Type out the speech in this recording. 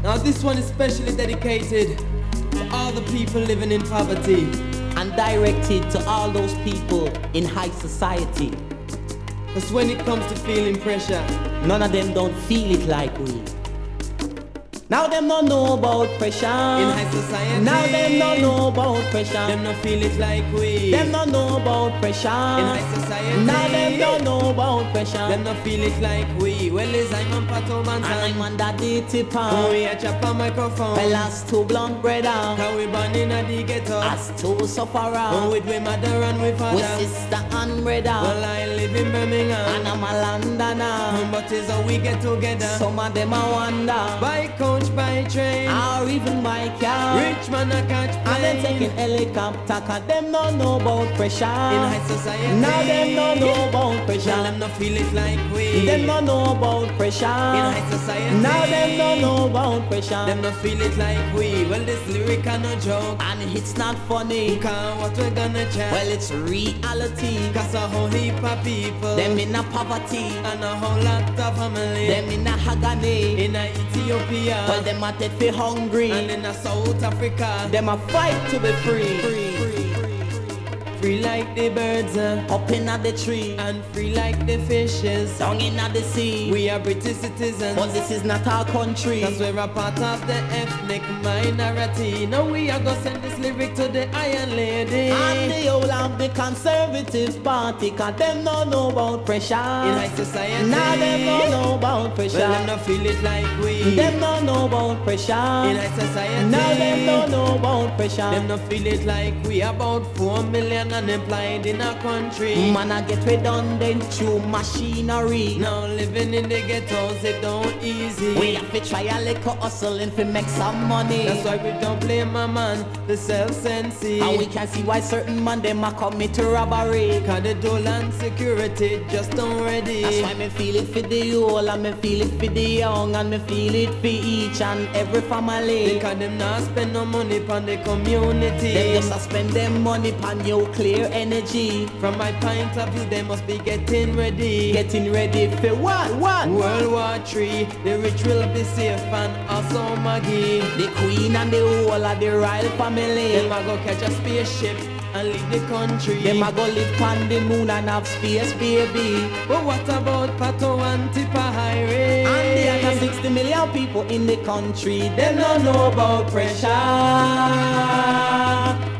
Now this one is specially dedicated to all the people living in poverty and directed to all those people in high society. Cause when it comes to feeling pressure, none of them don't feel it like we. Now them don't know about pressure in high society. Now them don't know about pressure. Them don't feel it like we. Them don't know about pressure in high society. Now them don't know about pressure. Them don't feel it like we. Well, is I'm on Pato Bantan, and I'm on Daddy Tipper. Oh, we a chop a microphone. Well, as two blunt brother, cause we born in a the ghetto. As two sufferer. Oh, with we mother and we father. With sister and brother. Well, I live in Birmingham and I'm a Londoner. But is how we get together. Some of them I wonder. By coach, by train, or even by car. Rich man a catch plane. And them taking helicopter, cause them don't know about pressure in high society. Now them don't know about pressure. Now them don't feel it like we. Them don't know about pressure in high society. Now them don't know about pressure. Them don't feel it like we. Well, this lyric are no joke, and it's not funny. Cause what we gonna chat? Well, it's reality. Cause a whole heap of people, them in a poverty, and a whole lot of family, them in a agony, in a Ethiopia. Well, them a dead for hungry, and in a South Africa, them a fight to be free. Free like the birds up in the tree, and free like the fishes down in the sea. We are British citizens, but this is not our country, cause we're a part of the ethnic minority. Now we are gonna send this lyric to the Iron Lady and the whole of the Conservative Party, cause them don't know about pressure in high society. Now them don't know about pressure. Well, them don't feel it like we. Them don't know about pressure in high society. Now them don't know about pressure. Them don't feel it like we. About 4 million unemployed in our country. Man, I get redundant through machinery. Now living in the ghettos, it don't easy. We have to try a little hustling to make some money. That's why we don't blame my man, the self-sensi. And we can see why certain man them a commit robbery. Cause the dole and security just don't ready. That's why me feel it for the old, and me feel it for the young, and me feel it for each and every family. Because them not spend no money on the community. Them just a spend them money on nuclear energy. From my point of view, they must be getting ready. Getting ready for what? World War III. The rich will be safe and also Maggie. The queen and the whole of the royal family. Them a go catch a spaceship and leave the country. Them a go live on the moon and have space, baby. But what about Pato and Tipper Highway? And the other 60 million people in the country, them don't know about pressure.